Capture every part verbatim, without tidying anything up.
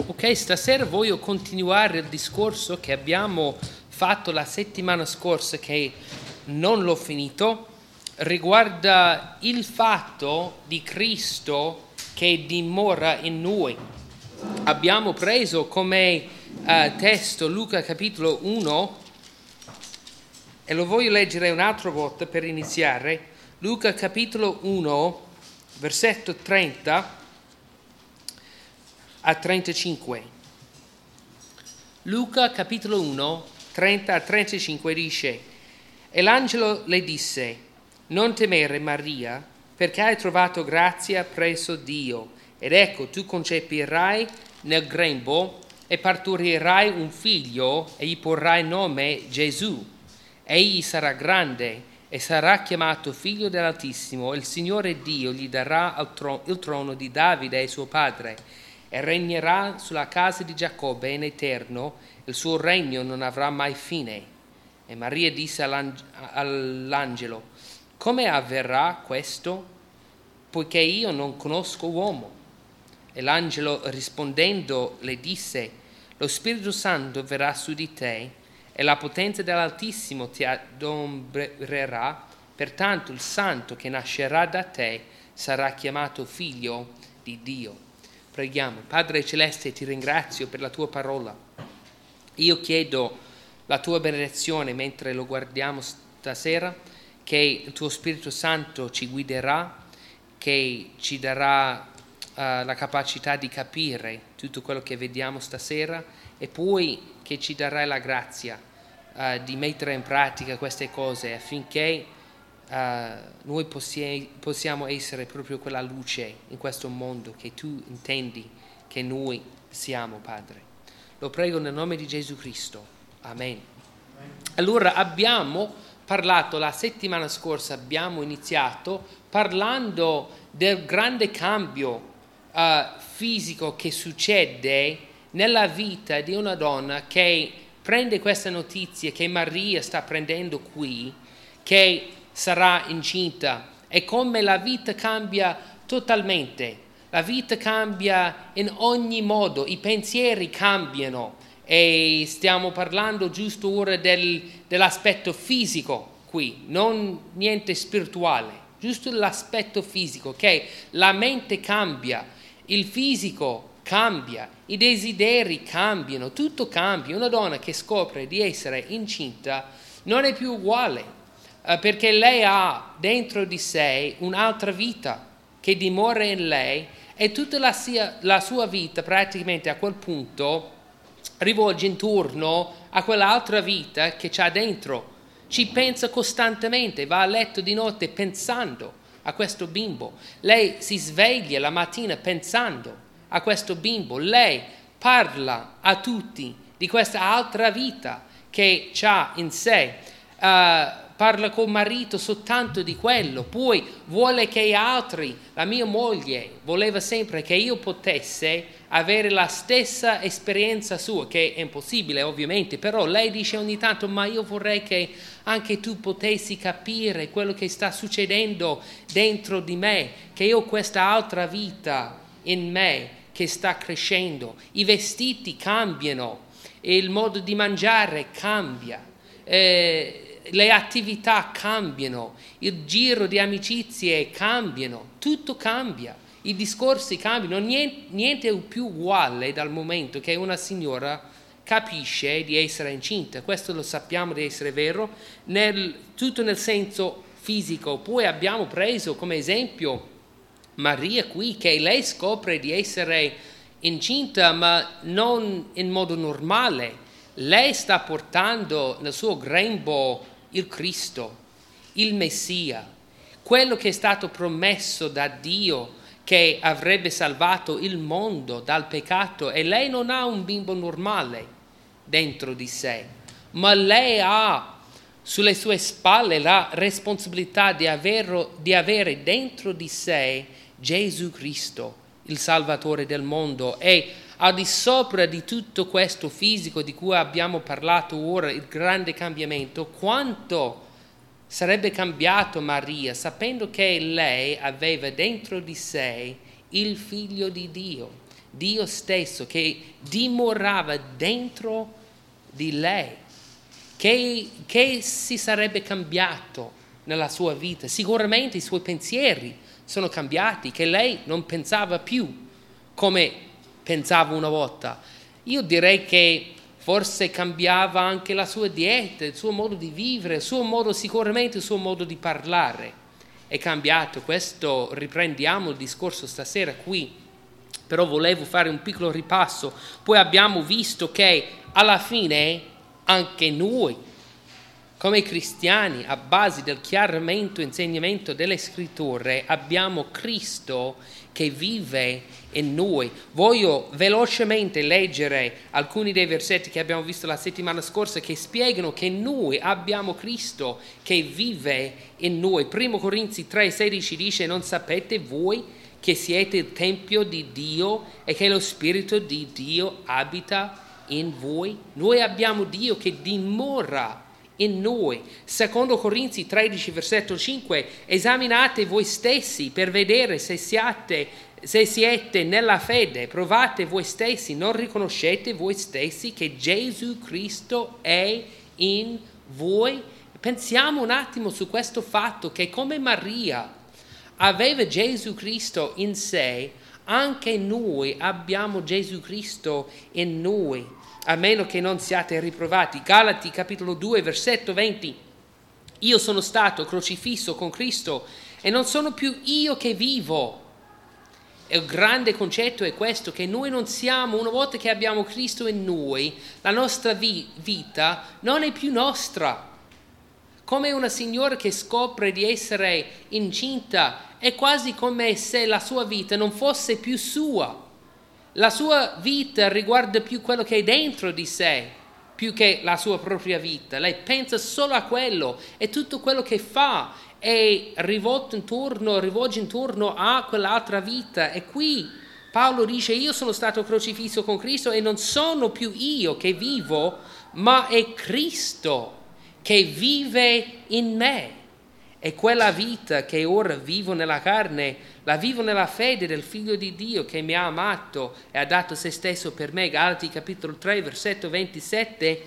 Ok, stasera voglio continuare il discorso che abbiamo fatto la settimana scorsa, che non l'ho finito, riguarda il fatto di Cristo che dimora in noi. Abbiamo preso come uh, testo Luca capitolo uno, e lo voglio leggere un'altra volta per iniziare. Luca capitolo uno, versetto trenta a trentacinque. Luca capitolo uno, trenta a trentacinque dice: E l'angelo le disse: Non temere, Maria, perché hai trovato grazia presso Dio. Ed ecco, tu concepirai nel grembo e partorirai un figlio e gli porrai nome Gesù. Egli sarà grande e sarà chiamato figlio dell'Altissimo. Il Signore Dio gli darà il trono di Davide, suo padre, e regnerà sulla casa di Giacobbe in eterno. Il suo regno non avrà mai fine. E Maria disse all'angelo: Come avverrà questo, poiché io non conosco uomo? E l'angelo rispondendo le disse: Lo Spirito Santo verrà su di te e la potenza dell'Altissimo ti adombrerà, pertanto il santo che nascerà da te sarà chiamato figlio di Dio. Preghiamo. Padre Celeste, ti ringrazio per la tua parola. Io chiedo la tua benedizione mentre lo guardiamo stasera, che il tuo Spirito Santo ci guiderà, che ci darà uh, la capacità di capire tutto quello che vediamo stasera, e poi che ci darai la grazia uh, di mettere in pratica queste cose affinché uh, noi possi- possiamo essere proprio quella luce in questo mondo che tu intendi che noi siamo, Padre. Lo prego nel nome di Gesù Cristo. Amen. Amen. Allora abbiamo parlato la settimana scorsa, abbiamo iniziato parlando del grande cambio uh, fisico che succede nella vita di una donna che prende questa notizia che Maria sta prendendo qui, che sarà incinta, e come la vita cambia totalmente. La vita cambia in ogni modo, i pensieri cambiano, e stiamo parlando giusto ora del, dell'aspetto fisico qui, non niente spirituale, giusto l'aspetto fisico, che la mente cambia, il fisico cambia, i desideri cambiano, tutto cambia. Una donna che scopre di essere incinta non è più uguale, eh, perché lei ha dentro di sé un'altra vita che dimora in lei, e tutta la, sia, la sua vita praticamente a quel punto rivolge intorno a quell'altra vita che c'ha dentro. Ci pensa costantemente, va a letto di notte pensando a questo bimbo. Lei si sveglia la mattina pensando a questo bimbo. Lei parla a tutti di questa altra vita che c'ha in sé. Uh, parla col marito soltanto di quello, poi vuole che altri, la mia moglie voleva sempre che io potesse avere la stessa esperienza sua, che è impossibile ovviamente, però lei dice ogni tanto: ma io vorrei che anche tu potessi capire quello che sta succedendo dentro di me, che io ho questa altra vita in me che sta crescendo. I vestiti cambiano, il modo di mangiare cambia, eh, le attività cambiano, il giro di amicizie cambiano, tutto cambia, i discorsi cambiano, niente, niente è più uguale dal momento che una signora capisce di essere incinta. Questo lo sappiamo di essere vero, nel, tutto nel senso fisico. Poi abbiamo preso come esempio Maria qui, che lei scopre di essere incinta, ma non in modo normale. Lei sta portando nel suo grembo il Cristo, il Messia, quello che è stato promesso da Dio, che avrebbe salvato il mondo dal peccato. E lei non ha un bimbo normale dentro di sé, ma lei ha sulle sue spalle la responsabilità di, avere, di avere dentro di sé Gesù Cristo, il Salvatore del mondo. E al di sopra di tutto questo fisico di cui abbiamo parlato ora, il grande cambiamento, quanto sarebbe cambiato Maria sapendo che lei aveva dentro di sé il Figlio di Dio, Dio stesso che dimorava dentro di lei, che, che si sarebbe cambiato nella sua vita. Sicuramente i suoi pensieri sono cambiati, che lei non pensava più come pensava una volta. Io direi che forse cambiava anche la sua dieta, il suo modo di vivere, il suo modo, sicuramente il suo modo di parlare è cambiato. Questo riprendiamo il discorso stasera qui, però volevo fare un piccolo ripasso. Poi abbiamo visto che alla fine anche noi, come cristiani, a base del chiarimento e insegnamento delle scritture, abbiamo Cristo che vive in noi. Voglio velocemente leggere alcuni dei versetti che abbiamo visto la settimana scorsa che spiegano che noi abbiamo Cristo che vive in noi. Primo Corinzi tre sedici dice: non sapete voi che siete il tempio di Dio e che lo Spirito di Dio abita in voi? Noi abbiamo Dio che dimora in noi. Secondo Corinzi tredici versetto cinque: esaminate voi stessi per vedere se siate, se siete nella fede, provate voi stessi, non riconoscete voi stessi che Gesù Cristo è in voi? Pensiamo un attimo su questo fatto che come Maria aveva Gesù Cristo in sé, anche noi abbiamo Gesù Cristo in noi, a meno che non siate riprovati. Galati capitolo due versetto venti: io sono stato crocifisso con Cristo e non sono più io che vivo. E il grande concetto è questo, che noi non siamo, una volta che abbiamo Cristo in noi, la nostra vi- vita non è più nostra. Come una signora che scopre di essere incinta, è quasi come se la sua vita non fosse più sua. La sua vita riguarda più quello che è dentro di sé, più che la sua propria vita. Lei pensa solo a quello e tutto quello che fa è rivolto intorno, rivolge intorno a quell'altra vita. E qui Paolo dice: io sono stato crocifisso con Cristo e non sono più io che vivo, ma è Cristo che vive in me. E quella vita che ora vivo nella carne, la vivo nella fede del Figlio di Dio che mi ha amato e ha dato se stesso per me. Galati capitolo tre versetto ventisette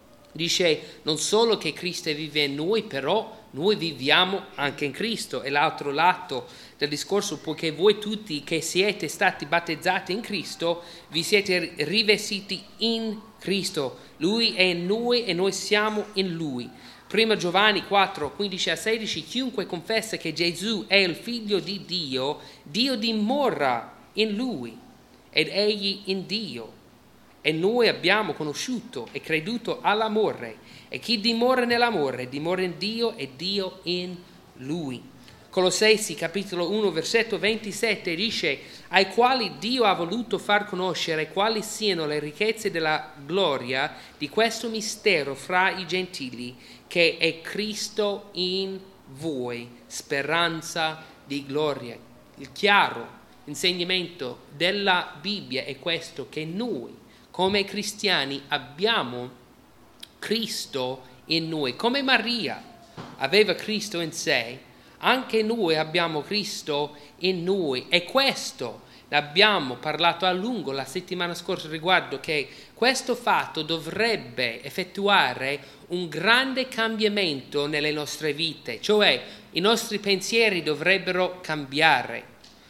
dice: non solo che Cristo vive in noi, però noi viviamo anche in Cristo. E l'altro lato del discorso: poiché voi tutti che siete stati battezzati in Cristo, vi siete rivestiti in Cristo. Lui è in noi e noi siamo in Lui. Prima Giovanni quattro quindici a sedici: chiunque confessa che Gesù è il Figlio di Dio, Dio dimora in Lui ed egli in Dio. E noi abbiamo conosciuto e creduto all'amore, e chi dimora nell'amore dimora in Dio e Dio in Lui. Colossesi capitolo uno versetto ventisette dice: ai quali Dio ha voluto far conoscere quali siano le ricchezze della gloria di questo mistero fra i gentili, che è Cristo in voi, speranza di gloria. Il chiaro insegnamento della Bibbia è questo, che noi come cristiani abbiamo Cristo in noi. Come Maria aveva Cristo in sé, anche noi abbiamo Cristo in noi. E questo ne abbiamo parlato a lungo la settimana scorsa, riguardo che questo fatto dovrebbe effettuare un grande cambiamento nelle nostre vite, cioè i nostri pensieri dovrebbero cambiare,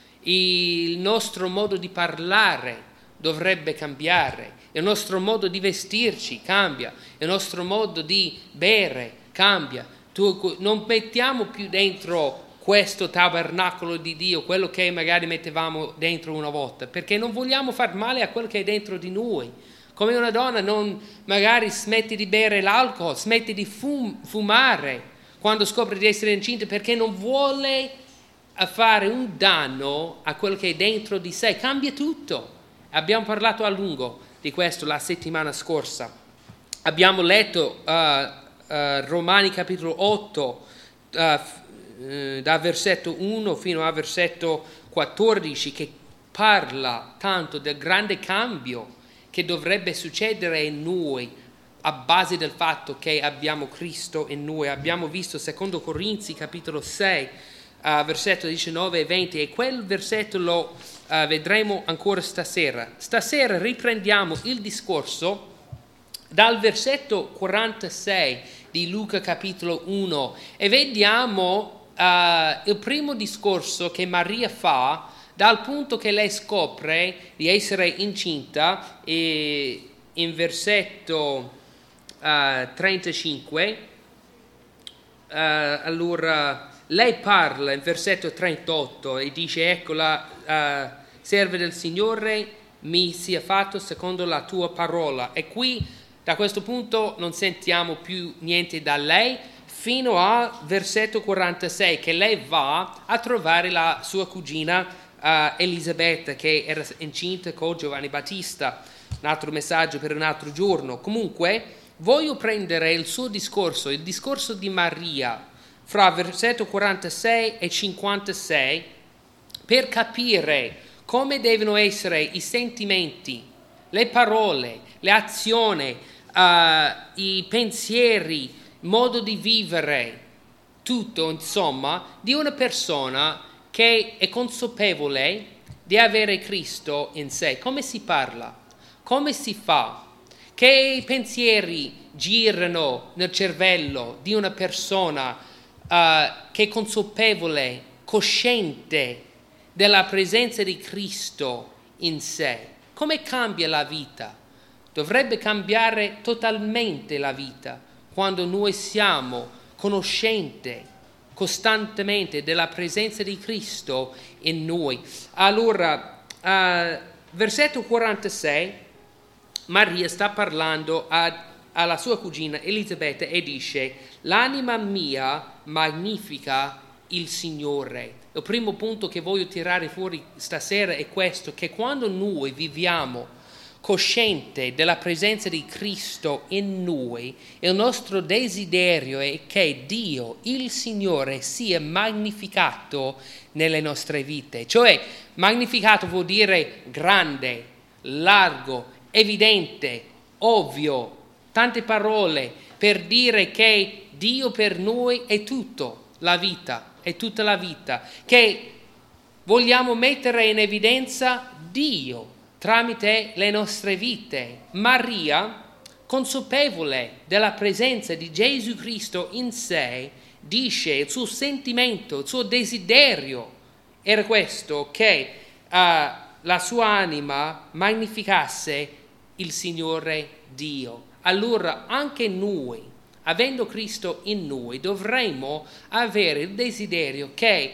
il nostro modo di parlare dovrebbe cambiare, il nostro modo di vestirci cambia, il nostro modo di bere cambia. Tu, non mettiamo più dentro questo tabernacolo di Dio quello che magari mettevamo dentro una volta, perché non vogliamo far male a quello che è dentro di noi. Come una donna non magari smette di bere l'alcol, smette di fum, fumare quando scopre di essere incinta, perché non vuole fare un danno a quello che è dentro di sé. Cambia tutto. Abbiamo parlato a lungo di questo la settimana scorsa. Abbiamo letto uh, uh, Romani capitolo otto, uh, uh, da versetto uno fino a versetto quattordici, che parla tanto del grande cambio che dovrebbe succedere in noi a base del fatto che abbiamo Cristo in noi. Abbiamo visto secondo Corinzi capitolo sei, uh, versetto diciannove e venti, e quel versetto lo uh, vedremo ancora stasera. Stasera riprendiamo il discorso dal versetto quarantasei di Luca capitolo uno e vediamo uh, il primo discorso che Maria fa dal punto che lei scopre di essere incinta, e in versetto uh, trentacinque, uh, allora lei parla in versetto trentotto e dice: ecco, la uh, serva del Signore, mi sia fatto secondo la tua parola. E qui da questo punto non sentiamo più niente da lei fino al versetto quarantasei, che lei va a trovare la sua cugina Uh, Elisabetta, che era incinta con Giovanni Battista. Un altro messaggio per un altro giorno. Comunque voglio prendere il suo discorso, il discorso di Maria, fra versetto quarantasei e cinquantasei, per capire come devono essere i sentimenti, le parole, le azioni, uh, i pensieri, il modo di vivere, tutto insomma di una persona che è consapevole di avere Cristo in sé. Come si parla? Come si fa? Che pensieri girano nel cervello di una persona uh, che è consapevole, cosciente della presenza di Cristo in sé? Come cambia la vita? Dovrebbe cambiare totalmente la vita quando noi siamo conoscenti costantemente della presenza di Cristo in noi. Allora, uh, versetto quarantasei, Maria sta parlando a, alla sua cugina Elisabetta e dice: l'anima mia magnifica il Signore. Il primo punto che voglio tirare fuori stasera è questo, che quando noi viviamo cosciente della presenza di Cristo in noi, il nostro desiderio è che Dio, il Signore, sia magnificato nelle nostre vite. Cioè, magnificato vuol dire grande, largo, evidente, ovvio, tante parole per dire che Dio per noi è tutto, la vita, è tutta la vita, che vogliamo mettere in evidenza Dio tramite le nostre vite. Maria, consapevole della presenza di Gesù Cristo in sé, dice il suo sentimento, il suo desiderio era questo, che uh, la sua anima magnificasse il Signore Dio. Allora anche noi, avendo Cristo in noi, dovremmo avere il desiderio che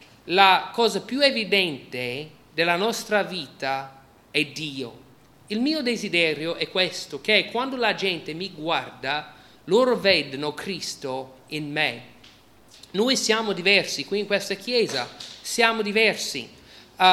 la cosa più evidente della nostra vita è Dio. Il mio desiderio è questo, che quando la gente mi guarda, loro vedono Cristo in me. Noi siamo diversi, qui in questa chiesa siamo diversi, uh,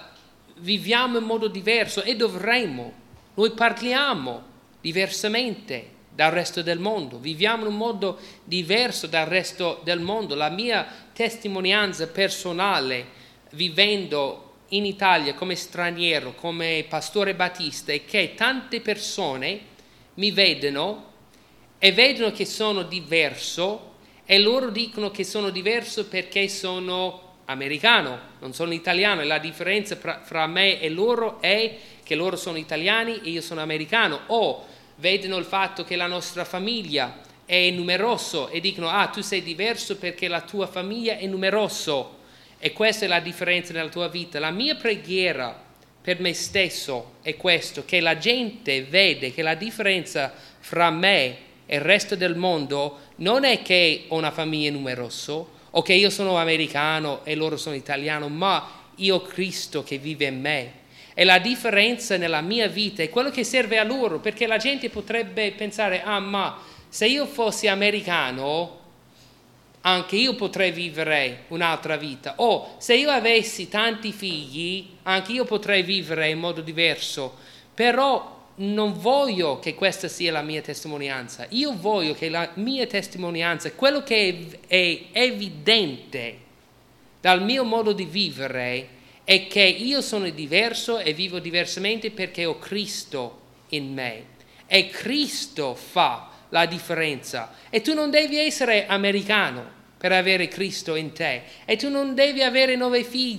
viviamo in modo diverso e dovremmo. Noi parliamo diversamente dal resto del mondo, viviamo in un modo diverso dal resto del mondo. La mia testimonianza personale, vivendo in Italia come straniero, come pastore battista, è che tante persone mi vedono e vedono che sono diverso e loro dicono che sono diverso perché sono americano, non sono italiano, e la differenza fra, fra me e loro è che loro sono italiani e io sono americano. O vedono il fatto che la nostra famiglia è numerosa e dicono: ah, tu sei diverso perché la tua famiglia è numerosa. E questa è la differenza nella tua vita. La mia preghiera per me stesso è questo, che la gente vede che la differenza fra me e il resto del mondo non è che ho una famiglia numerosa o che io sono americano e loro sono italiano, ma io ho Cristo che vive in me. E la differenza nella mia vita è quello che serve a loro, perché la gente potrebbe pensare: ah, ma se io fossi americano anche io potrei vivere un'altra vita, o se io avessi tanti figli anche io potrei vivere in modo diverso. Però non voglio che questa sia la mia testimonianza. Io voglio che la mia testimonianza, quello che è evidente dal mio modo di vivere, è che io sono diverso e vivo diversamente perché ho Cristo in me e Cristo fa la differenza. E tu non devi essere americano per avere Cristo in te, e tu non devi avere nove figli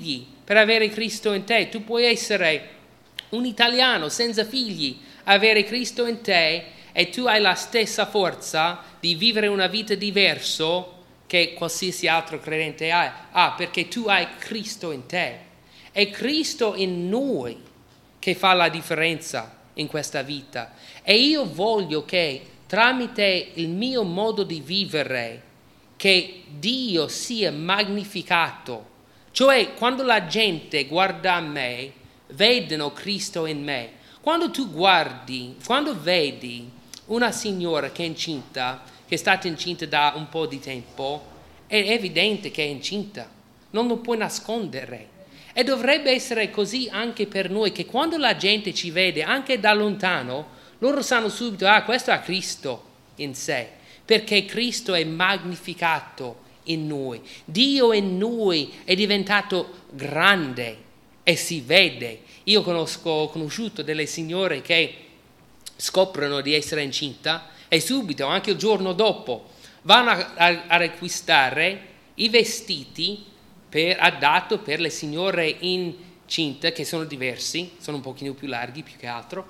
per avere Cristo in te. Tu puoi essere un italiano senza figli, avere Cristo in te e tu hai la stessa forza di vivere una vita diversa che qualsiasi altro credente ha, ah, perché tu hai Cristo in te. È Cristo in noi che fa la differenza in questa vita. E io voglio che tramite il mio modo di vivere, che Dio sia magnificato. Cioè, quando la gente guarda a me, vedono Cristo in me. Quando tu guardi, quando vedi una signora che è incinta, che è stata incinta da un po' di tempo, è evidente che è incinta, non lo puoi nascondere. E dovrebbe essere così anche per noi, che quando la gente ci vede, anche da lontano, loro sanno subito, ah, questo ha Cristo in sé, perché Cristo è magnificato in noi. Dio in noi è diventato grande e si vede. Io conosco, ho conosciuto delle signore che scoprono di essere incinta e subito, anche il giorno dopo, vanno a, a, a acquistare i vestiti per, adatto per le signore incinte, che sono diversi, sono un pochino più larghi più che altro,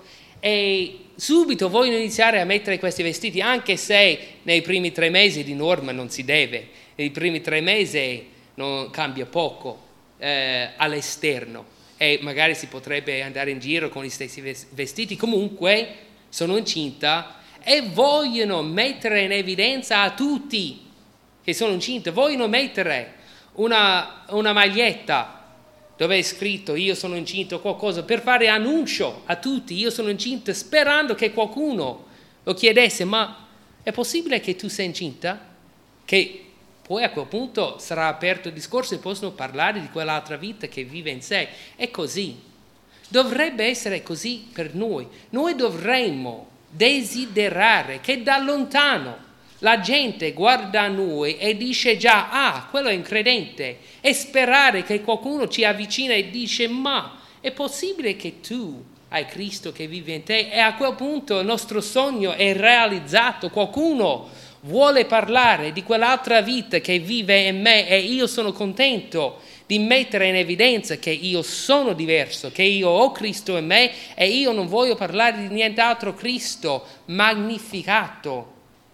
e subito vogliono iniziare a mettere questi vestiti, anche se nei primi tre mesi di norma non si deve, nei primi tre mesi non cambia poco eh, all'esterno e magari si potrebbe andare in giro con gli stessi vestiti, comunque sono incinta e vogliono mettere in evidenza a tutti che sono incinta, vogliono mettere una, una maglietta dove è scritto io sono incinta o qualcosa, per fare annuncio a tutti, io sono incinta, sperando che qualcuno lo chiedesse, ma è possibile che tu sei incinta? Che poi a quel punto sarà aperto il discorso e possono parlare di quell'altra vita che vive in sé. È così. Dovrebbe essere così per noi. Noi dovremmo desiderare che da lontano la gente guarda a noi e dice già, ah, quello è un credente, e sperare che qualcuno ci avvicina e dice, ma è possibile che tu hai Cristo che vive in te? E a quel punto il nostro sogno è realizzato, qualcuno vuole parlare di quell'altra vita che vive in me e io sono contento di mettere in evidenza che io sono diverso, che io ho Cristo in me e io non voglio parlare di nient'altro, Cristo magnificato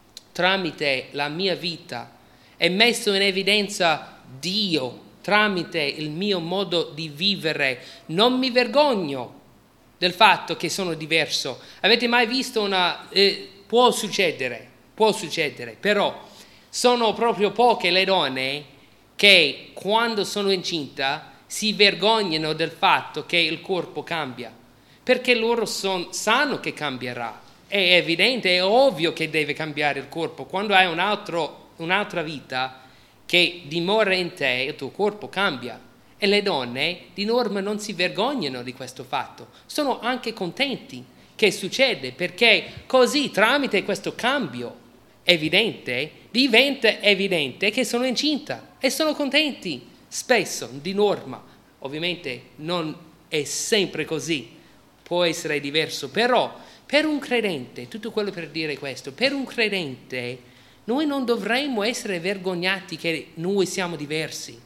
tramite la mia vita e messo in evidenza Dio tramite il mio modo di vivere. Non mi vergogno del fatto che sono diverso. Avete mai visto una... Eh, può succedere, può succedere, però sono proprio poche le donne che quando sono incinta si vergognano del fatto che il corpo cambia, perché loro son, sanno che cambierà. È evidente, è ovvio che deve cambiare il corpo. Quando hai un altro, un'altra vita che dimora in te, il tuo corpo cambia. E le donne di norma non si vergognano di questo fatto. Sono anche contenti che succede, perché così tramite questo cambio evidente diventa evidente che sono incinta e sono contenti. Spesso, di norma, ovviamente non è sempre così, può essere diverso, però per un credente, tutto quello per dire questo, per un credente noi non dovremmo essere vergognati che noi siamo diversi.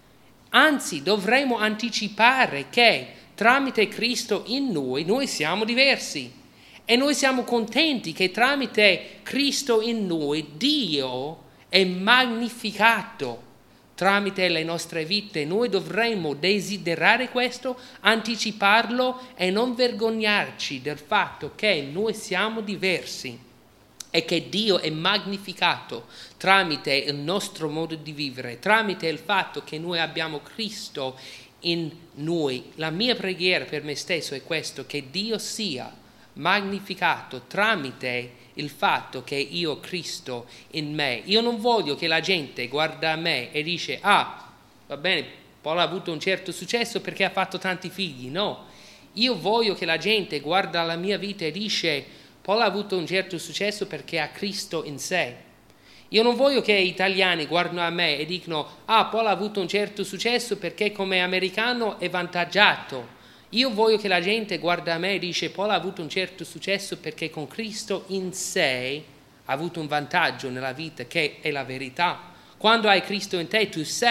Anzi, dovremmo anticipare che tramite Cristo in noi, noi siamo diversi. E noi siamo contenti che tramite Cristo in noi Dio è magnificato tramite le nostre vite. Noi dovremmo desiderare questo, anticiparlo e non vergognarci del fatto che noi siamo diversi e che Dio è magnificato tramite il nostro modo di vivere, tramite il fatto che noi abbiamo Cristo in noi. La mia preghiera per me stesso è questo, che Dio sia magnificato tramite il fatto che io ho Cristo in me. Io non voglio che la gente guarda a me e dice, ah, va bene, Paolo ha avuto un certo successo perché ha fatto tanti figli. No, io voglio che la gente guarda la mia vita e dice, Paolo ha avuto un certo successo perché ha Cristo in sé. Io non voglio che gli italiani guardino a me e dicono, ah, Paolo ha avuto un certo successo perché come americano è vantaggiato. Io voglio che la gente guarda a me e dice, Paolo ha avuto un certo successo perché con Cristo in sé ha avuto un vantaggio nella vita, che è la verità. Quando hai Cristo in te, tu sei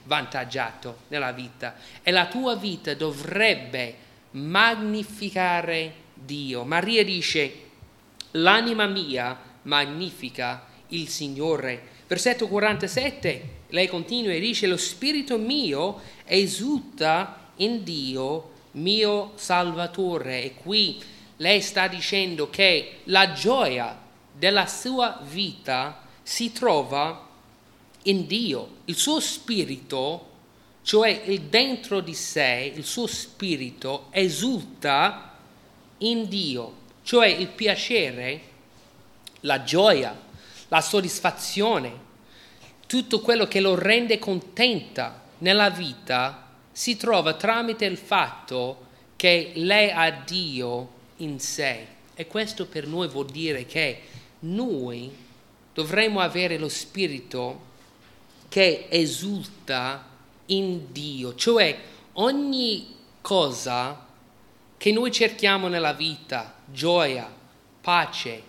vantaggiato nella vita e la tua vita dovrebbe magnificare Dio. Maria dice: l'anima mia magnifica il Signore. Versetto quarantasette, lei continua e dice: lo spirito mio esulta in Dio mio Salvatore. E qui lei sta dicendo che la gioia della sua vita si trova in Dio. Il suo spirito, cioè il dentro di sé, il suo spirito esulta in Dio, cioè il piacere, la gioia, la soddisfazione, tutto quello che lo rende contenta nella vita si trova tramite il fatto che lei ha Dio in sé. E questo per noi vuol dire che noi dovremmo avere lo spirito che esulta in Dio, cioè ogni cosa che noi cerchiamo nella vita, gioia, pace,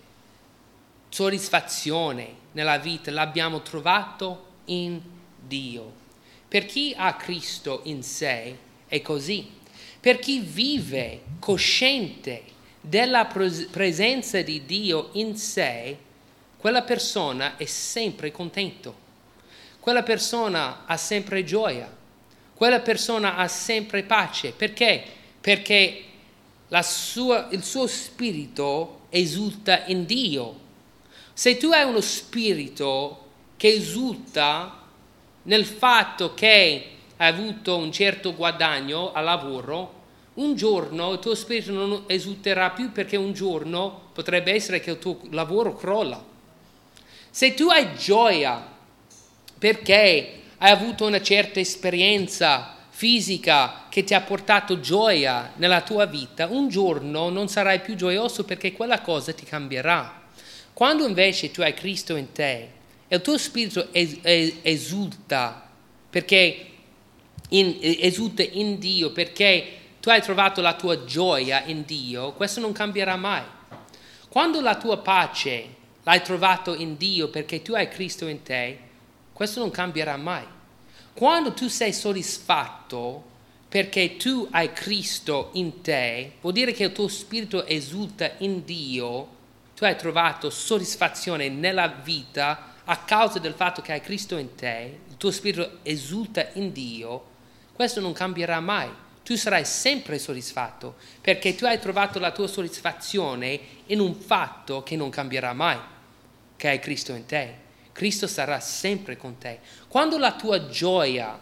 soddisfazione nella vita, l'abbiamo trovato in Dio. Per chi ha Cristo in sé è così. Per chi vive cosciente della presenza di Dio in sé, quella persona è sempre contento. Quella persona ha sempre gioia. Quella persona ha sempre pace. Perché? Perché la sua, il suo spirito esulta in Dio. Se tu hai uno spirito che esulta nel fatto che hai avuto un certo guadagno al lavoro, un giorno il tuo spirito non esulterà più, perché un giorno potrebbe essere che il tuo lavoro crolla. Se tu hai gioia perché hai avuto una certa esperienza fisica che ti ha portato gioia nella tua vita, un giorno non sarai più gioioso, perché quella cosa ti cambierà. Quando invece tu hai Cristo in te e il tuo spirito es- es- esulta, perché in, esulta in Dio, perché tu hai trovato la tua gioia in Dio, questo non cambierà mai. Quando la tua pace l'hai trovato in Dio perché tu hai Cristo in te, questo non cambierà mai. Quando tu sei soddisfatto perché tu hai Cristo in te, vuol dire che il tuo spirito esulta in Dio, tu hai trovato soddisfazione nella vita a causa del fatto che hai Cristo in te, il tuo spirito esulta in Dio, questo non cambierà mai. Tu sarai sempre soddisfatto perché tu hai trovato la tua soddisfazione in un fatto che non cambierà mai, che hai Cristo in te. Cristo sarà sempre con te. Quando la tua gioia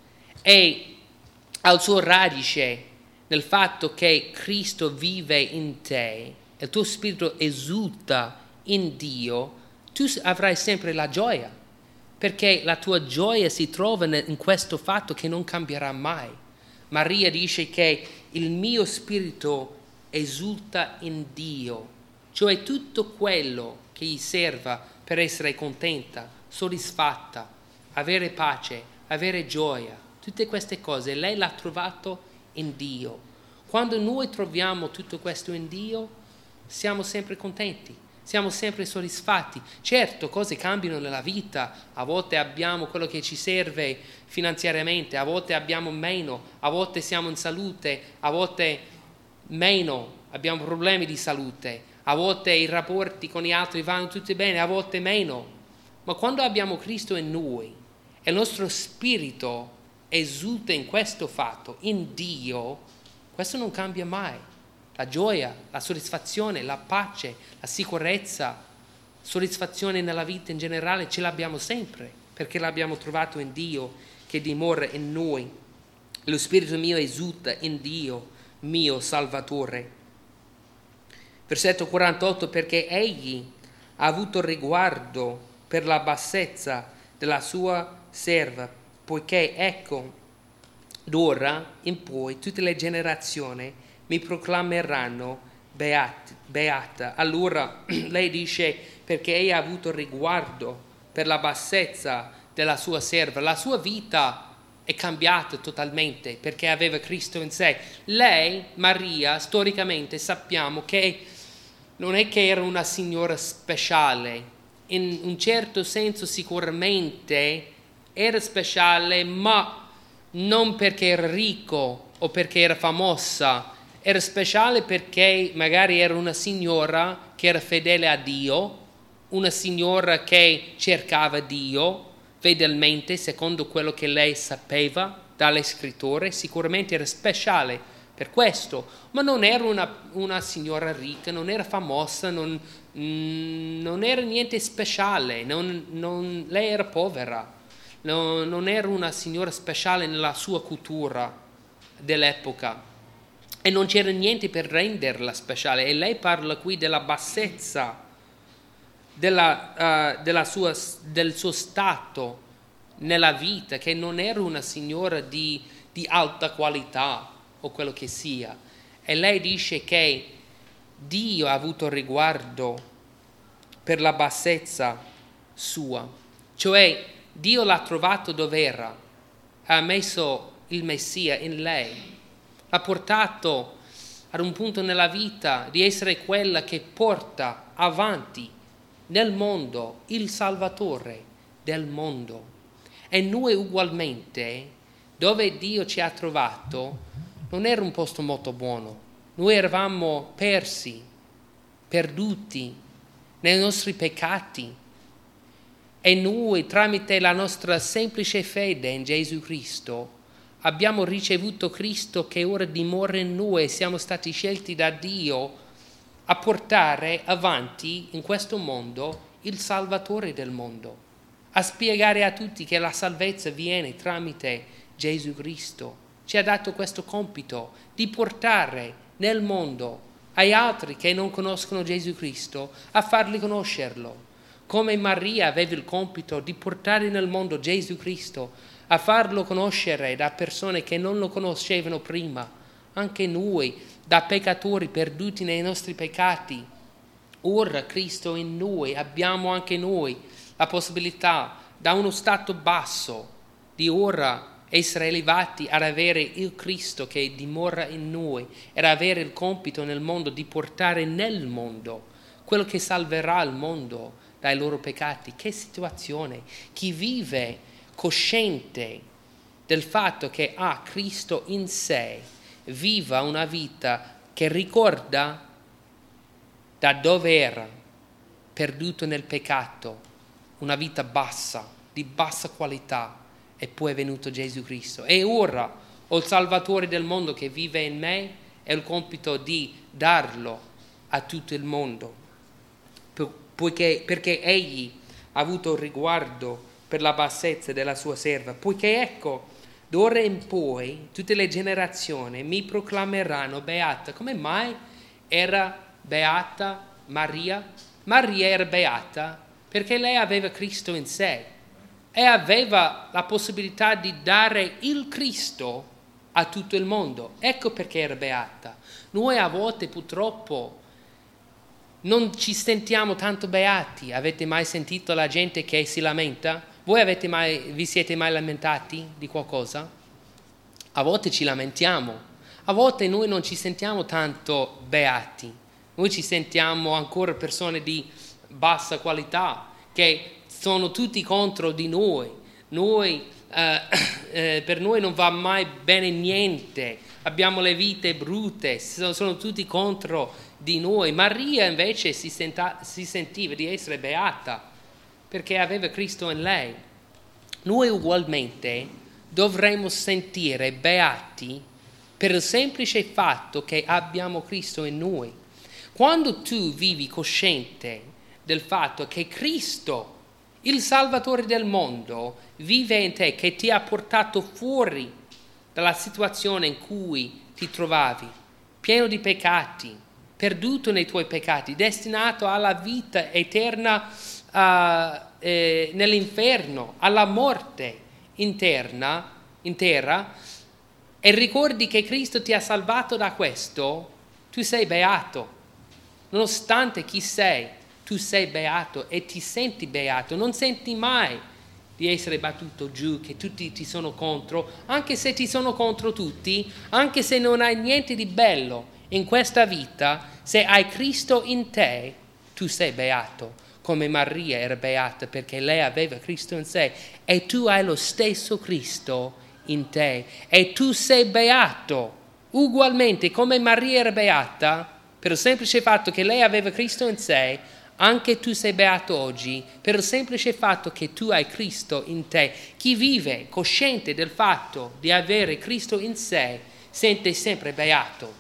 è al suo radice nel fatto che Cristo vive in te, il tuo spirito esulta in Dio, tu avrai sempre la gioia, perché la tua gioia si trova in questo fatto che non cambierà mai. Maria dice che il mio spirito esulta in Dio, cioè tutto quello che gli serva per essere contenta, soddisfatta, avere pace, avere gioia, tutte queste cose lei l'ha trovato in Dio. Quando noi troviamo tutto questo in Dio, siamo sempre contenti, siamo sempre soddisfatti. Certo, cose cambiano nella vita, a volte abbiamo quello che ci serve finanziariamente, a volte abbiamo meno, a volte siamo in salute, a volte meno, abbiamo problemi di salute, a volte i rapporti con gli altri vanno tutti bene, a volte meno. Ma quando abbiamo Cristo in noi e il nostro spirito esulta in questo fatto, in Dio, questo non cambia mai. La gioia, la soddisfazione, la pace, la sicurezza, soddisfazione nella vita in generale ce l'abbiamo sempre, perché l'abbiamo trovato in Dio che dimora in noi. Lo spirito mio esulta in Dio, mio Salvatore. Versetto quarantotto, perché egli ha avuto riguardo per la bassezza della sua serva, poiché ecco, d'ora in poi tutte le generazioni mi proclameranno beat, beata. Allora lei dice perché egli ha avuto riguardo per la bassezza della sua serva. La sua vita è cambiata totalmente perché aveva Cristo in sé. Lei, Maria, storicamente sappiamo che non è che era una signora speciale. In un certo senso sicuramente era speciale, ma non perché era ricco o perché era famosa, era speciale perché magari era una signora che era fedele a Dio, una signora che cercava Dio fedelmente secondo quello che lei sapeva dalle scritture. Sicuramente era speciale per questo, ma non era una, una signora ricca, non era famosa, non, mm, non era niente speciale, non, non, lei era povera, no, non era una signora speciale nella sua cultura dell'epoca e non c'era niente per renderla speciale. E lei parla qui della bassezza della, uh, della sua, del suo stato nella vita, che non era una signora di, di alta qualità o quello che sia. E lei dice che Dio ha avuto riguardo per la bassezza sua, cioè Dio l'ha trovato dove era, ha messo il Messia in lei, l'ha portato ad un punto nella vita di essere quella che porta avanti nel mondo il Salvatore del mondo. E noi ugualmente, dove Dio ci ha trovato, non era un posto molto buono. Noi eravamo persi, perduti nei nostri peccati. E noi, tramite la nostra semplice fede in Gesù Cristo, abbiamo ricevuto Cristo che ora dimora in noi e siamo stati scelti da Dio a portare avanti in questo mondo il Salvatore del mondo, a spiegare a tutti che la salvezza viene tramite Gesù Cristo. Ci ha dato questo compito di portare nel mondo agli altri che non conoscono Gesù Cristo, a farli conoscerlo. Come Maria aveva il compito di portare nel mondo Gesù Cristo, a farlo conoscere da persone che non lo conoscevano prima, anche noi, da peccatori perduti nei nostri peccati. Ora Cristo in noi, abbiamo anche noi la possibilità, da uno stato basso, di ora essere elevati ad avere il Cristo che dimora in noi ed avere il compito nel mondo di portare nel mondo quello che salverà il mondo dai loro peccati. Che situazione! Chi vive cosciente del fatto che ha Cristo in sé, viva una vita che ricorda da dove era, perduto nel peccato, una vita bassa, di bassa qualità, e poi è venuto Gesù Cristo. E ora ho il Salvatore del mondo che vive in me e ho il compito di darlo a tutto il mondo, poiché, perché Egli ha avuto riguardo per la bassezza della sua serva, poiché ecco, d'ora in poi tutte le generazioni mi proclameranno beata. Come mai era beata Maria? Maria era beata perché lei aveva Cristo in sé e aveva la possibilità di dare il Cristo a tutto il mondo. Ecco perché era beata. Noi a volte purtroppo non ci sentiamo tanto beati. Avete mai sentito la gente che si lamenta? Voi avete mai, vi siete mai lamentati di qualcosa? A volte ci lamentiamo, a volte noi non ci sentiamo tanto beati, noi ci sentiamo ancora persone di bassa qualità, che sono tutti contro di noi, noi eh, eh, per noi non va mai bene niente, abbiamo le vite brutte, sono, sono tutti contro di noi. Maria invece si, senta, si sentiva di essere beata perché aveva Cristo in lei. Noi ugualmente dovremmo sentire beati per il semplice fatto che abbiamo Cristo in noi. Quando tu vivi cosciente del fatto che Cristo, il Salvatore del mondo, vive in te, che ti ha portato fuori dalla situazione in cui ti trovavi, pieno di peccati, perduto nei tuoi peccati, destinato alla vita eterna uh, eh, nell'inferno, alla morte interna, intera, e ricordi che Cristo ti ha salvato da questo, tu sei beato. Nonostante chi sei, tu sei beato e ti senti beato. Non senti mai di essere battuto giù, che tutti ti sono contro, anche se ti sono contro tutti, anche se non hai niente di bello in questa vita, se hai Cristo in te, tu sei beato. come Maria era beata perché lei aveva Cristo in sé, e tu hai lo stesso Cristo in te, e tu sei beato ugualmente come Maria era beata per il semplice fatto che lei aveva Cristo in sé. Anche tu sei beato oggi per il semplice fatto che tu hai Cristo in te. Chi vive cosciente del fatto di avere Cristo in sé sente sempre beato.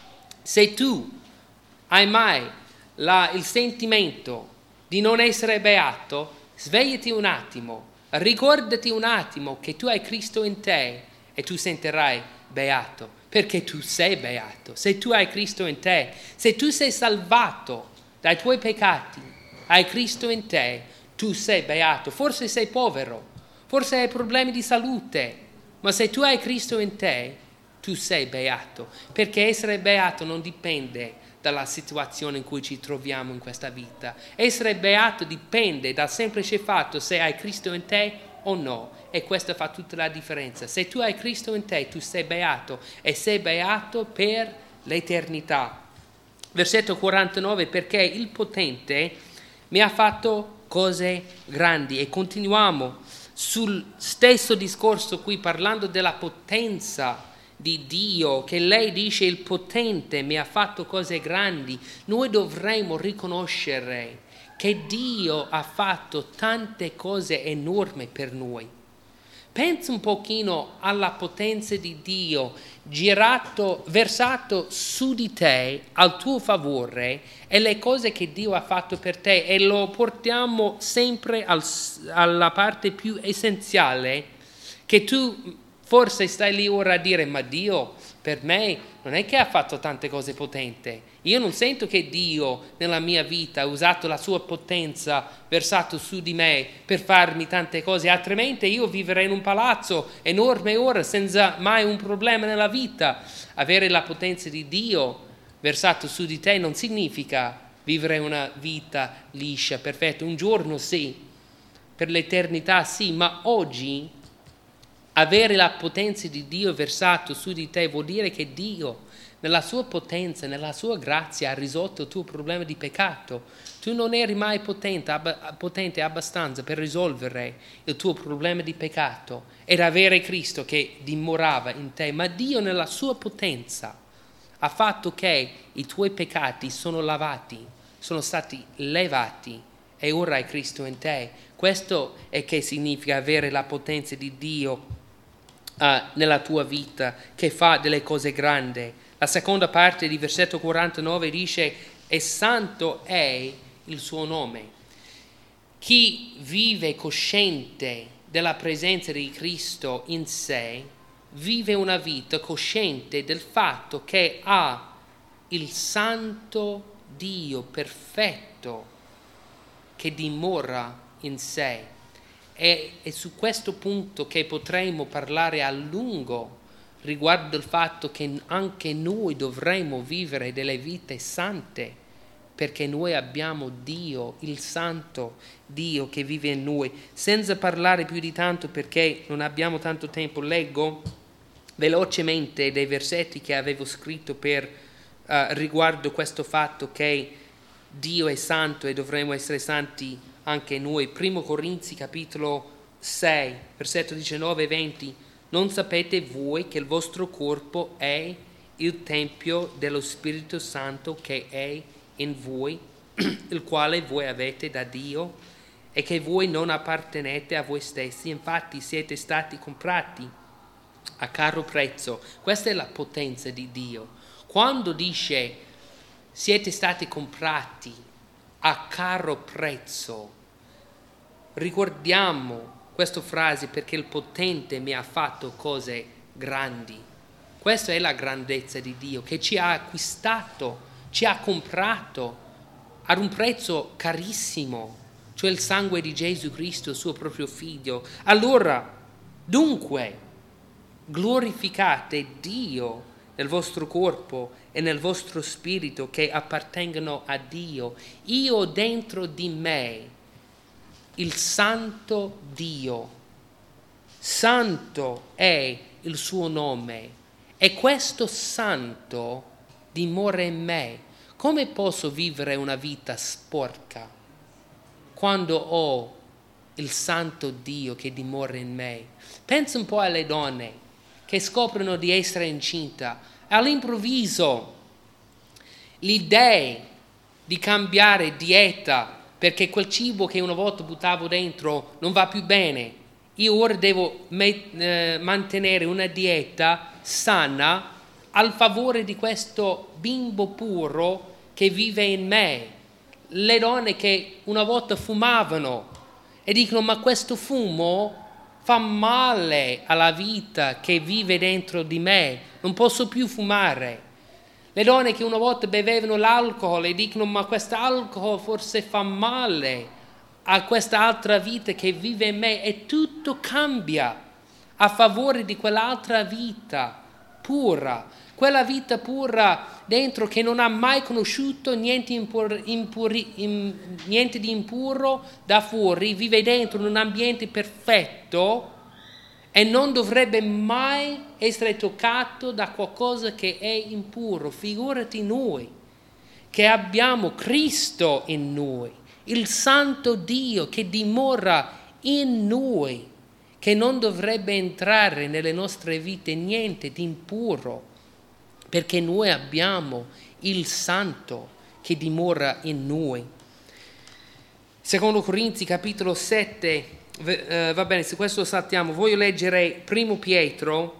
Se tu hai mai la, il sentimento di non essere beato, svegliati un attimo, ricordati un attimo che tu hai Cristo in te e tu sentirai beato, perché tu sei beato. Se tu hai Cristo in te, se tu sei salvato dai tuoi peccati, hai Cristo in te, tu sei beato. Forse sei povero, forse hai problemi di salute, ma se tu hai Cristo in te, tu sei beato, perché essere beato non dipende dalla situazione in cui ci troviamo in questa vita. Essere beato dipende dal semplice fatto se hai Cristo in te o no, e questo fa tutta la differenza. Se tu hai Cristo in te, tu sei beato, e sei beato per l'eternità. Versetto quarantanove, perché il potente mi ha fatto cose grandi. E continuiamo sul stesso discorso qui, parlando della potenza di Dio, che lei dice il potente mi ha fatto cose grandi. Noi dovremmo riconoscere che Dio ha fatto tante cose enormi per noi. Pensa un pochino alla potenza di Dio girato, versato su di te al tuo favore, e le cose che Dio ha fatto per te, e lo portiamo sempre al, alla parte più essenziale, che tu forse stai lì ora a dire: ma Dio per me non è che ha fatto tante cose potenti. Io non sento che Dio nella mia vita ha usato la sua potenza versato su di me per farmi tante cose, altrimenti io vivrei in un palazzo enorme ora senza mai un problema nella vita. Avere la potenza di Dio versato su di te non significa vivere una vita liscia, perfetta. Un giorno sì, per l'eternità sì, ma oggi avere la potenza di Dio versato su di te vuol dire che Dio, nella sua potenza, nella sua grazia, ha risolto il tuo problema di peccato. Tu non eri mai potente, ab- potente abbastanza per risolvere il tuo problema di peccato ed avere Cristo che dimorava in te, ma Dio nella sua potenza ha fatto che i tuoi peccati sono lavati, sono stati levati, e ora hai Cristo in te. Questo è che significa avere la potenza di Dio uh, nella tua vita, che fa delle cose grandi. La seconda parte di versetto quarantanove dice: e santo è il suo nome. Chi vive cosciente della presenza di Cristo in sé vive una vita cosciente del fatto che ha il santo Dio perfetto che dimora in sé. E è su questo punto che potremo parlare a lungo riguardo il fatto che anche noi dovremo vivere delle vite sante, perché noi abbiamo Dio, il santo Dio che vive in noi. Senza parlare più di tanto, perché non abbiamo tanto tempo, leggo velocemente dei versetti che avevo scritto per uh, riguardo questo fatto che Dio è santo e dovremo essere santi anche noi. Primo Corinzi capitolo sei, versetto diciannove e venti. Non sapete voi che il vostro corpo è il tempio dello Spirito Santo che è in voi, il quale voi avete da Dio, e che voi non appartenete a voi stessi, infatti siete stati comprati a caro prezzo. Questa è la potenza di Dio. Quando dice siete stati comprati a caro prezzo, ricordiamo questa frase, perché il potente mi ha fatto cose grandi. Questa è la grandezza di Dio, che ci ha acquistato, ci ha comprato ad un prezzo carissimo, cioè il sangue di Gesù Cristo, il suo proprio figlio. Allora, dunque, glorificate Dio nel vostro corpo e nel vostro spirito che appartengono a Dio. Io dentro di me, il santo Dio, santo è il suo nome, e questo santo dimora in me. Come posso vivere una vita sporca? quando ho il santo Dio che dimora in me. Pensa un po' alle donne che scoprono di essere incinta. All'improvviso l'idea di cambiare dieta perché quel cibo che una volta buttavo dentro non va più bene. Io ora devo met- eh, mantenere una dieta sana al favore di questo bimbo puro che vive in me. Le donne che una volta fumavano e dicono: ma questo fumo fa male alla vita che vive dentro di me, non posso più fumare. Le donne che una volta bevevano l'alcol e dicono: ma quest'alcol forse fa male a questa altra vita che vive in me, e tutto cambia a favore di quell'altra vita pura, quella vita pura dentro che non ha mai conosciuto niente, impur, impuri, im, niente di impuro da fuori, vive dentro in un ambiente perfetto e non dovrebbe mai essere toccato da qualcosa che è impuro. Figurati noi che abbiamo Cristo in noi, il Santo Dio che dimora in noi, che non dovrebbe entrare nelle nostre vite niente di impuro, perché noi abbiamo il Santo che dimora in noi. Secondo Corinzi capitolo sette, eh, va bene, se questo saltiamo, voglio leggere primo Pietro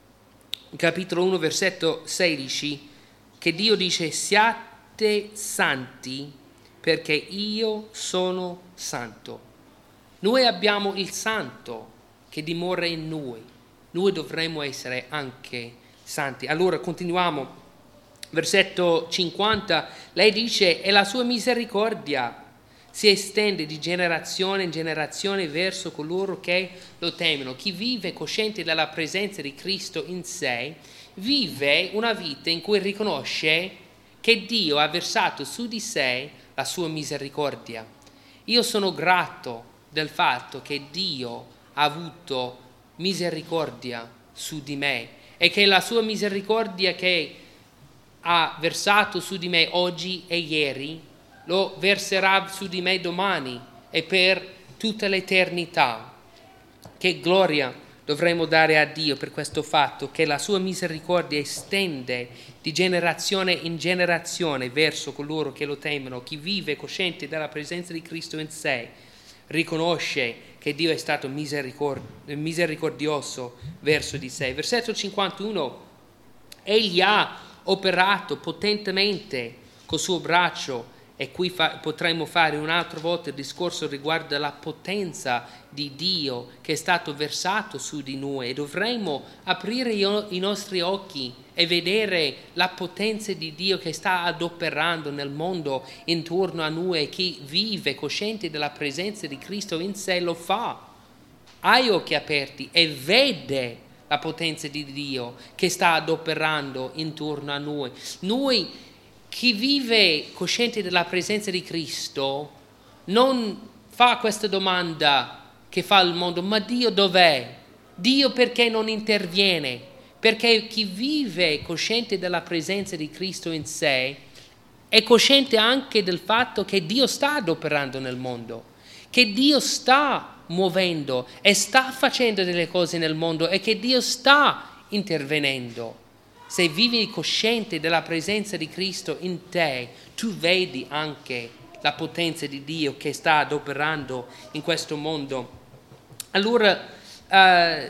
capitolo uno versetto sedici, che Dio dice: siate santi perché io sono santo. Noi abbiamo il Santo che dimora in noi, noi dovremmo essere anche santi. Allora continuiamo, versetto cinquanta, lei dice: e la sua misericordia si estende di generazione in generazione verso coloro che lo temono. Chi vive cosciente della presenza di Cristo in sé vive una vita in cui riconosce che Dio ha versato su di sé la sua misericordia. Io sono grato del fatto che Dio ha avuto misericordia su di me e che la sua misericordia che ha versato su di me oggi e ieri lo verserà su di me domani e per tutta l'eternità. Che gloria dovremmo dare a Dio per questo fatto, che la sua misericordia estende di generazione in generazione verso coloro che lo temono. Chi vive cosciente della presenza di Cristo in sé riconosce che Dio è stato misericord- misericordioso verso di sé. Versetto cinquantuno, egli ha operato potentemente col suo braccio. E qui fa, potremmo fare un'altra volta il discorso riguardo alla potenza di Dio che è stato versato su di noi, e dovremmo aprire i nostri occhi e vedere la potenza di Dio che sta adoperando nel mondo intorno a noi, e chi vive cosciente della presenza di Cristo in sé lo fa, ha gli occhi aperti e vede la potenza di Dio che sta adoperando intorno a noi. Noi Chi vive cosciente della presenza di Cristo non fa questa domanda che fa il mondo: ma Dio dov'è? Dio perché non interviene? Perché chi vive cosciente della presenza di Cristo in sé è cosciente anche del fatto che Dio sta adoperando nel mondo, che Dio sta muovendo e sta facendo delle cose nel mondo e che Dio sta intervenendo. Se vivi cosciente della presenza di Cristo in te, tu vedi anche la potenza di Dio che sta adoperando in questo mondo. Allora, eh,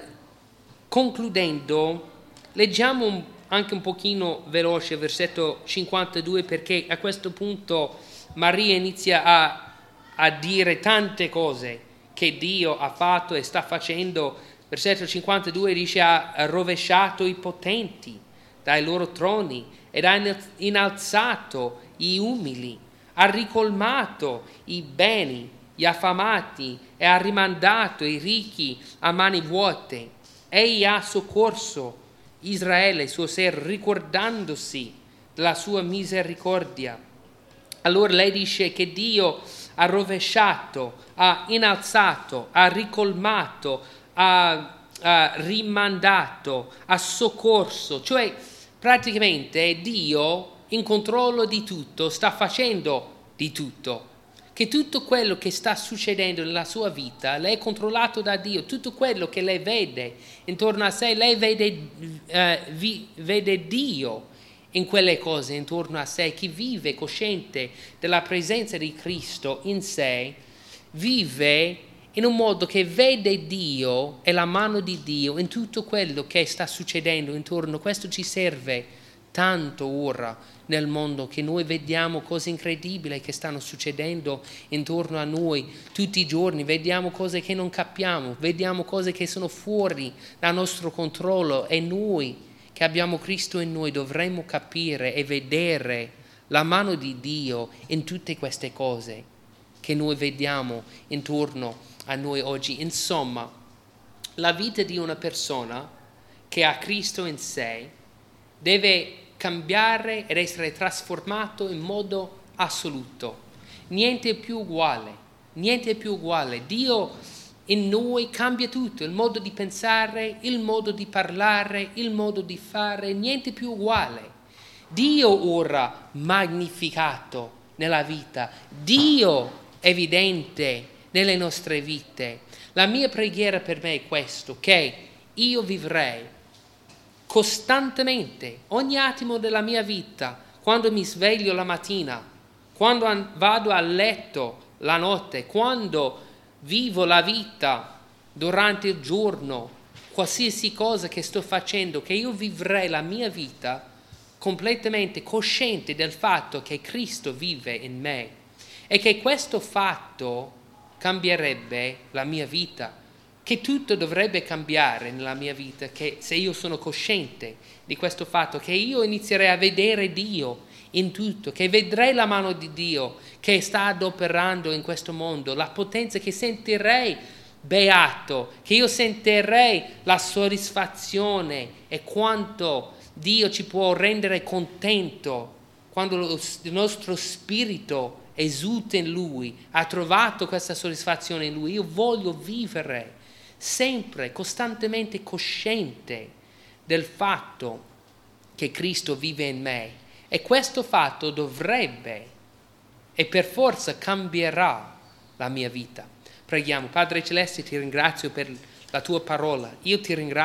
concludendo, leggiamo anche un pochino veloce il versetto cinquantadue, perché a questo punto Maria inizia a, a dire tante cose che Dio ha fatto e sta facendo. Versetto cinquantadue dice: ha rovesciato i potenti dai loro troni ed ha innalzato gli umili, ha ricolmato i beni, gli affamati, e ha rimandato i ricchi a mani vuote. Egli ha soccorso Israele, il suo servo, ricordandosi della sua misericordia. Allora lei dice che Dio ha rovesciato, ha innalzato, ha ricolmato, ha, ha rimandato, ha soccorso, cioè praticamente Dio in controllo di tutto, sta facendo di tutto. che tutto quello che sta succedendo nella sua vita, lei è controllato da Dio, tutto quello che lei vede intorno a sé, lei vede, eh, vi, vede Dio in quelle cose intorno a sé. Chi vive cosciente della presenza di Cristo in sé, vive in un modo che vede Dio e la mano di Dio in tutto quello che sta succedendo intorno. Questo ci serve tanto ora nel mondo, che noi vediamo cose incredibili che stanno succedendo intorno a noi tutti i giorni, vediamo cose che non capiamo, vediamo cose che sono fuori dal nostro controllo, e noi che abbiamo Cristo in noi dovremmo capire e vedere la mano di Dio in tutte queste cose che noi vediamo intorno a noi oggi. Insomma, la vita di una persona che ha Cristo in sé deve cambiare ed essere trasformato in modo assoluto. Niente più uguale, niente più uguale. Dio in noi cambia tutto, il modo di pensare, il modo di parlare, il modo di fare, niente più uguale. Dio ora magnificato nella vita, Dio evidente nelle nostre vite. La mia preghiera per me è questo, che io vivrei costantemente, ogni attimo della mia vita, quando mi sveglio la mattina, quando an- vado a letto la notte, quando vivo la vita durante il giorno, qualsiasi cosa che sto facendo, che io vivrei la mia vita completamente cosciente del fatto che Cristo vive in me, e che questo fatto cambierebbe la mia vita, che tutto dovrebbe cambiare nella mia vita, che se io sono cosciente di questo fatto, che io inizierei a vedere Dio in tutto, che vedrei la mano di Dio che sta adoperando in questo mondo, la potenza, che sentirei beato, che io sentirei la soddisfazione e quanto Dio ci può rendere contento quando lo, il nostro spirito esulta in Lui, ha trovato questa soddisfazione in Lui. Io voglio vivere sempre, costantemente cosciente del fatto che Cristo vive in me, e questo fatto dovrebbe e per forza cambierà la mia vita. Preghiamo. Padre Celeste, ti ringrazio per la tua parola. Io ti ringrazio